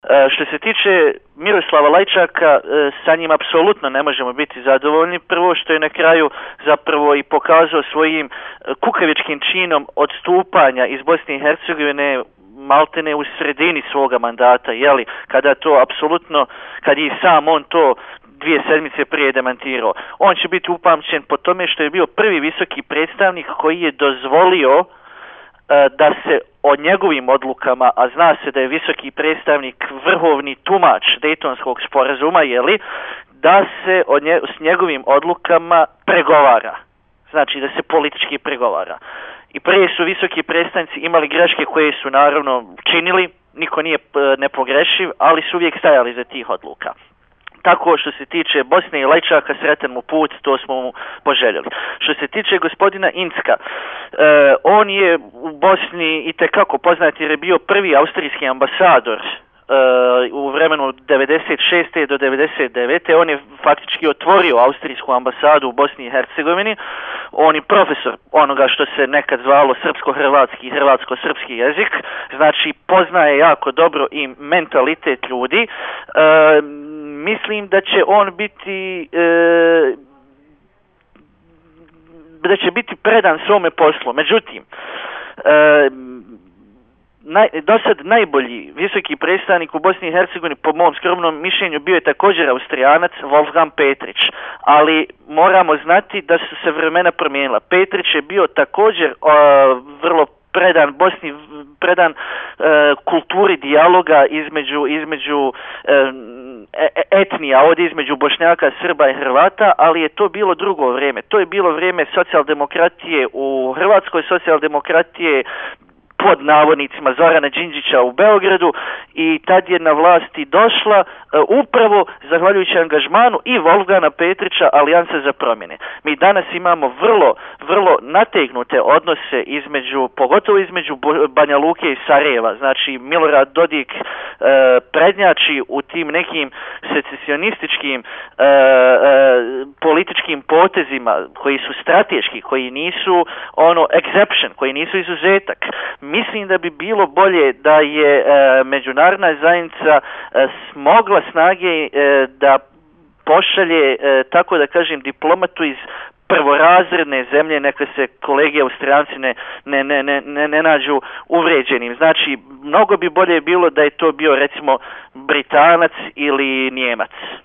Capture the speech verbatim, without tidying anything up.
Što se tiče Miroslava Lajčaka, sa njim apsolutno ne možemo biti zadovoljni. Prvo što je na kraju zapravo i pokazao svojim kukavičkim činom odstupanja iz Bosne i Hercegovine maltene u sredini svoga mandata, jeli, kada to apsolutno, kad je sam on to dvije sedmice prije demantirao. On će biti upamćen po tome što je bio prvi visoki predstavnik koji je dozvolio uh, da se o njegovim odlukama, a zna se da je visoki predstavnik vrhovni tumač Dejtonskog sporazuma, jeli, da se o nje, s njegovim odlukama pregovara. Znači da se politički pregovara. I prije su visoki predstavnici imali greške koje su naravno činili, niko nije nepogrešiv, ali su uvijek stajali za tih odluka. Tako što se tiče Bosne i Lajčaka, sretan mu put, to smo mu poželjeli. Što se tiče gospodina Incka, eh, on je u Bosni itekako poznat jer je bio prvi austrijski ambasador u vremenu devedeset šeste do devedeset devete On je faktički otvorio austrijsku ambasadu u Bosni i Hercegovini. On je profesor onoga što se nekad zvalo srpsko-hrvatski i hrvatsko-srpski jezik. Znači poznaje jako dobro i mentalitet ljudi. E, mislim da će on biti e, da će biti predan svome poslu. Međutim, e, Naj, do sad najbolji visoki predstavnik u Bosni i Hercegovini po mom skromnom mišljenju bio je također Austrijanac Wolfgang Petrić, ali moramo znati da su se vremena promijenila. Petrić je bio također uh, vrlo predan Bosni, predan uh, kulturi dijaloga između između uh, etnija, ovdje između Bošnjaka, Srba i Hrvata, ali je to bilo drugo vrijeme. To je bilo vrijeme socijaldemokratije u Hrvatskoj, socijaldemokratije pod navodnicima Zorana Đinđića u Beogradu i tad je na vlasti došla uh, upravo zahvaljujući angažmanu i Wolfganga Petrića Alijansa za promjene. Mi danas imamo vrlo, vrlo nategnute odnose između, pogotovo između Banja Luke i Sarajeva. Znači Milorad Dodik uh, prednjači u tim nekim secesionističkim uh, uh, političkim potezima koji su strateški, koji nisu ono exception, koji nisu izuzetak. Mislim da bi bilo bolje da je e, međunarodna zajednica e, smogla snage e, da pošalje, e, tako da kažem, diplomatu iz prvorazredne zemlje, neka se kolege Austrijanci ne, ne, ne, ne, ne nađu uvređenim. Znači, mnogo bi bolje bilo da je to bio recimo Britanac ili Njemac.